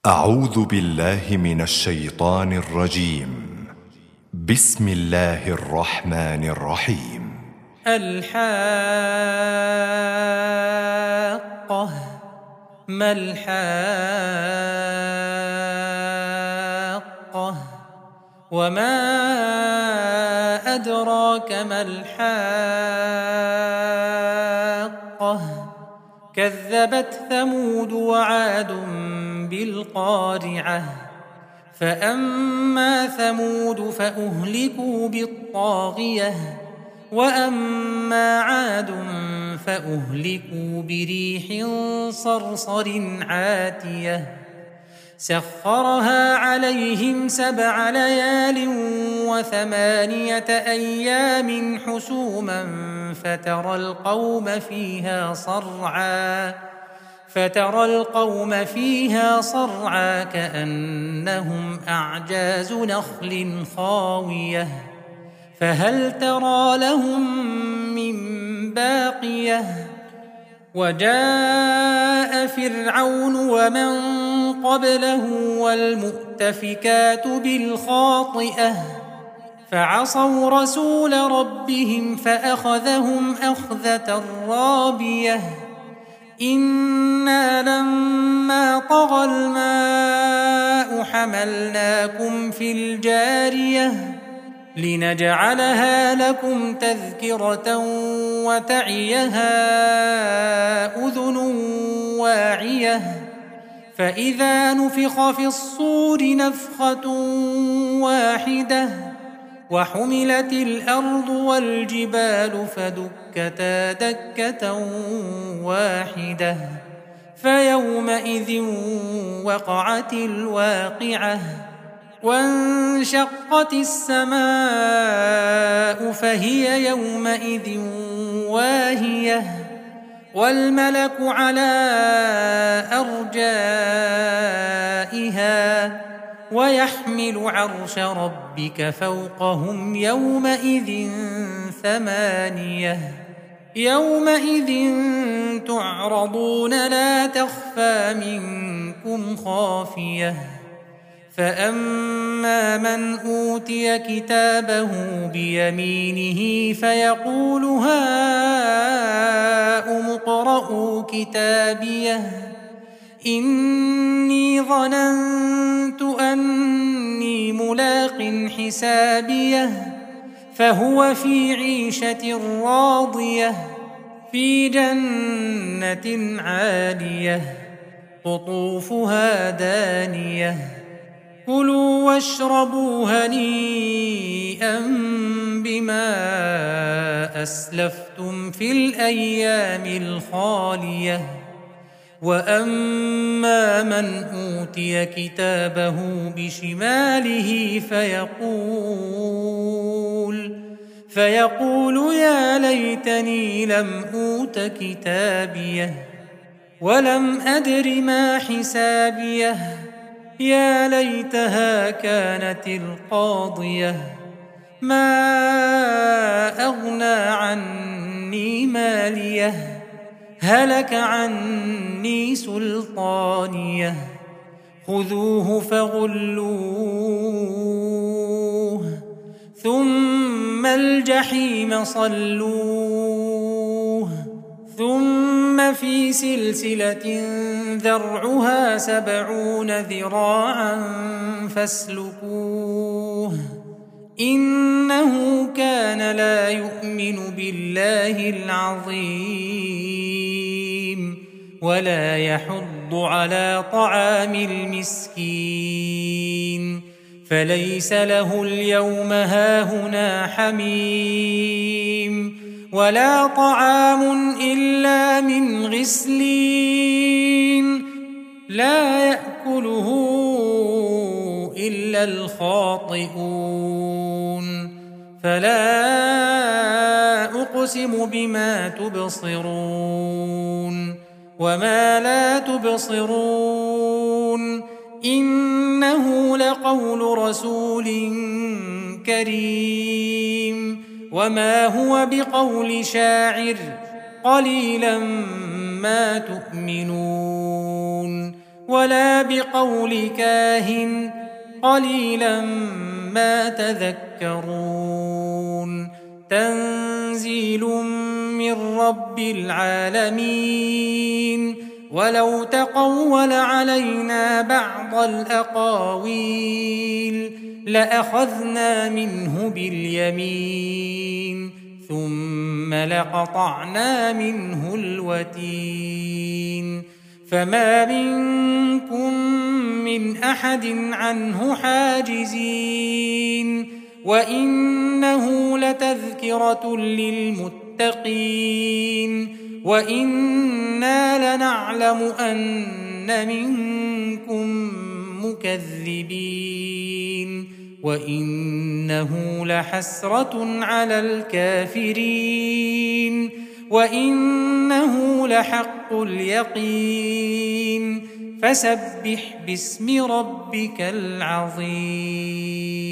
أعوذ بالله من الشيطان الرجيم. بسم الله الرحمن الرحيم. الحاقة. ما الحاقة؟ وما أدراك ما الحاقة؟ كذبت ثمود وعاد بالقارعة. فأما ثمود فأهلكوا بالطاغية، وأما عاد فأهلكوا بريح صرصر عاتية سخرها عليهم 7 ليال و8 أيام حسوما فترى القوم فيها صرعى كأنهم أعجاز نخل خاوية فهل ترى لهم من باقية. وجاء فرعون ومن قبله والمؤتفكات بالخاطئة فعصوا رسول ربهم فأخذهم أخذة رابية. إنا لما طغى الماء حملناكم في الجارية لنجعلها لكم تذكرة وتعيها أذن واعية. فإذا نفخ في الصور نفخة واحدة وحملت الأرض والجبال فدكتا دكة واحدة فيومئذ وقعت الواقعة. وانشقت السماء فهي يومئذ واهية والملك على أرجائها ويحمل عرش ربك فوقهم يومئذ 8. يومئذ تعرضون لا تخفى منكم خافية. فأما من أوتي كتابه بيمينه فيقول هاؤم اقرءوا كتابيه إني ظننت أني ملاق حسابيه فهو في عيشة راضية في جنة عالية قطوفها دانية. كلوا واشربوا هنيئا بما أسلفتم في الأيام الخالية. وأما من أوتي كتابه بشماله فيقول يا ليتني لم أوت كتابيه ولم أدر ما حسابيه يا ليتها كانت القاضية ما أغنى عني ماليه هلك عني سلطانيه. خذوه فغلوه ثم الجحيم صلوه ثم في سلسلة ذرعها 70 ذراعا فاسلكوه إنه كان لا يؤمن بالله العظيم ولا يحض على طعام المسكين فليس له اليوم هاهنا حميم ولا طعام إلا من غسلين لا يأكله إلا الخاطئون. فلا أقسم بما تبصرون وما لا تبصرون إنه لقول رسول كريم وما هو بقول شاعر قليلا ما تؤمنون ولا بقول كاهن قليلا ما تذكرون تنزيل من رب العالمين ولو تقول علينا بعض الأقاويل لأخذنا منه باليمين ثم لقطعنا منه الوتين فما منكم من أحد عنه حاجزين وإنه لتذكرة للمتقين وإنا لنعلم أن منكم مكذبين وإنه لحسرة على الكافرين وإنه لحق اليقين فسبح باسم ربك العظيم.